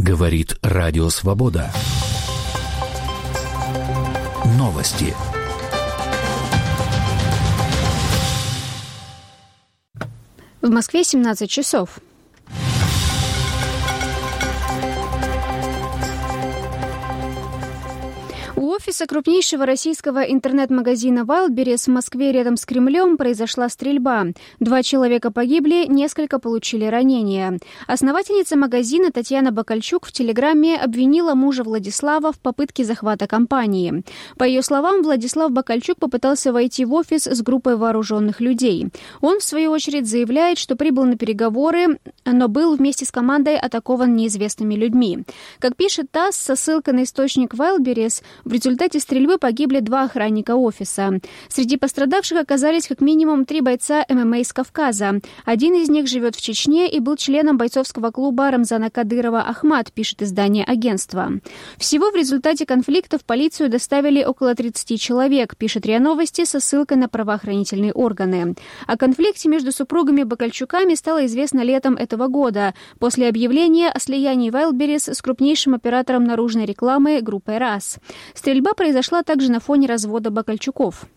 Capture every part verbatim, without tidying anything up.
Говорит Радио Свобода. Новости. В Москве семнадцать часов. У офиса крупнейшего российского интернет-магазина Wildberries в Москве рядом с Кремлем произошла стрельба. Два человека погибли, несколько получили ранения. Основательница магазина Татьяна Бакальчук в Телеграме обвинила мужа Владислава в попытке захвата компании. По ее словам, Владислав Бакальчук попытался войти в офис с группой вооруженных людей. Он, в свою очередь, заявляет, что прибыл на переговоры, но был вместе с командой атакован неизвестными людьми. Как пишет ТАСС со ссылкой на источник Wildberries, в результате стрельбы погибли два охранника офиса. Среди пострадавших оказались как минимум три бойца эм эм а из Кавказа. Один из них живет в Чечне и был членом бойцовского клуба Рамзана Кадырова «Ахмат», пишет издание агентства. Всего в результате конфликта в полицию доставили около тридцати человек, пишет РИА Новости со ссылкой на правоохранительные органы. О конфликте между супругами Бакальчуками стало известно летом этого года, после объявления о слиянии Wildberries с крупнейшим оператором наружной рекламы группой РАС. Стрельба произошла также на фоне развода Бакальчуков.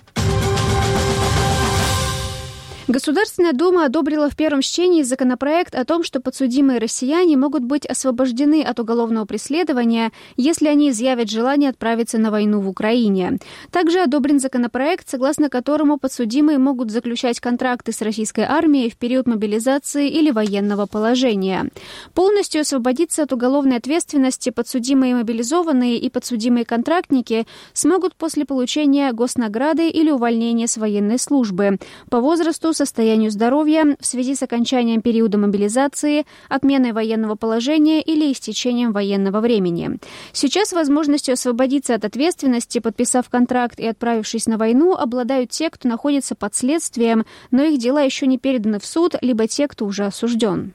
Государственная Дума одобрила в первом чтении законопроект о том, что подсудимые россияне могут быть освобождены от уголовного преследования, если они изъявят желание отправиться на войну в Украине. Также одобрен законопроект, согласно которому подсудимые могут заключать контракты с российской армией в период мобилизации или военного положения. Полностью освободиться от уголовной ответственности подсудимые мобилизованные и подсудимые контрактники смогут после получения госнаграды или увольнения с военной службы по возрасту, состоянию здоровья в связи с окончанием периода мобилизации, отменой военного положения или истечением военного времени. Сейчас возможностью освободиться от ответственности, подписав контракт и отправившись на войну, обладают те, кто находится под следствием, но их дела еще не переданы в суд, либо те, кто уже осужден.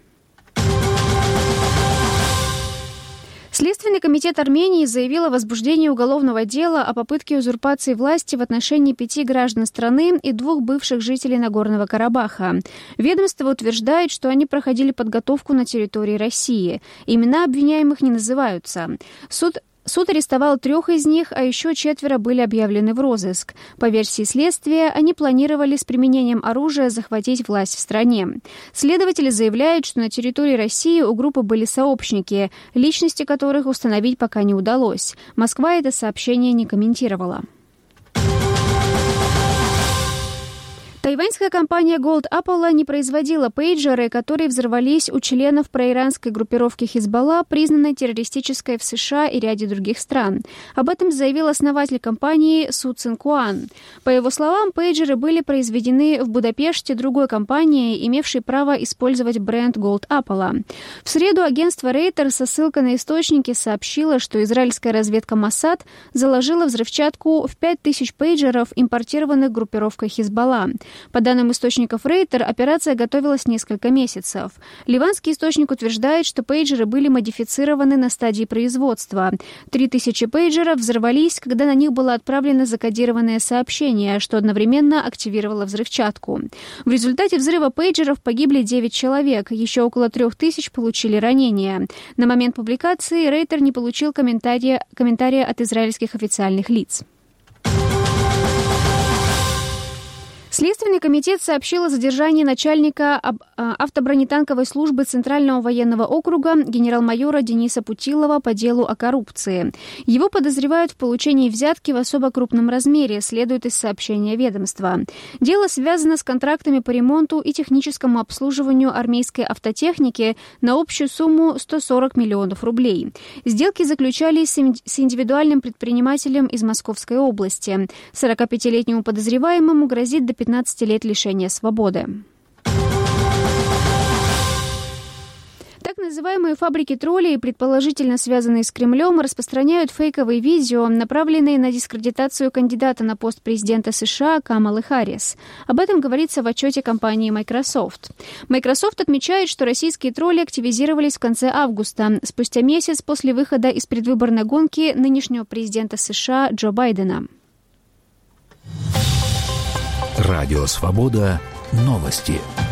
Следственный комитет Армении заявил о возбуждении уголовного дела о попытке узурпации власти в отношении пяти граждан страны и двух бывших жителей Нагорного Карабаха. Ведомство утверждает, что они проходили подготовку на территории России. Имена обвиняемых не называются. Суд Суд арестовал трех из них, а еще четверо были объявлены в розыск. По версии следствия, они планировали с применением оружия захватить власть в стране. Следователи заявляют, что на территории России у группы были сообщники, личности которых установить пока не удалось. Москва это сообщение не комментировала. Тайваньская компания Gold Apollo не производила пейджеры, которые взорвались у членов проиранской группировки Хизбалла, признанной террористической в США и ряде других стран. Об этом заявил основатель компании Су Цин Куан. По его словам, пейджеры были произведены в Будапеште другой компанией, имевшей право использовать бренд Gold Apollo. В среду агентство Рейтер со ссылкой на источники сообщило, что израильская разведка Моссад заложила взрывчатку в пять тысяч пейджеров, импортированных группировкой Хизбалла. По данным источников Рейтер, операция готовилась несколько месяцев. Ливанский источник утверждает, что пейджеры были модифицированы на стадии производства. Три тысячи пейджеров взорвались, когда на них было отправлено закодированное сообщение, что одновременно активировало взрывчатку. В результате взрыва пейджеров погибли девять человек, еще около трех тысяч получили ранения. На момент публикации Рейтер не получил комментария, комментария от израильских официальных лиц. Следственный комитет сообщил о задержании начальника автобронетанковой службы Центрального военного округа генерал-майора Дениса Путилова по делу о коррупции. Его подозревают в получении взятки в особо крупном размере, следует из сообщения ведомства. Дело связано с контрактами по ремонту и техническому обслуживанию армейской автотехники на общую сумму сто сорок миллионов рублей. Сделки заключались с индивидуальным предпринимателем из Московской области. сорокапятилетнему подозреваемому грозит до пятнадцати лет лишения свободы. Так называемые фабрики троллей, предположительно связанные с Кремлем, распространяют фейковые видео, направленные на дискредитацию кандидата на пост президента США Камалы Харрис. Об этом говорится в отчете компании Microsoft. Microsoft отмечает, что российские тролли активизировались в конце августа, спустя месяц после выхода из предвыборной гонки нынешнего президента США Джо Байдена. Радио Свобода. Новости.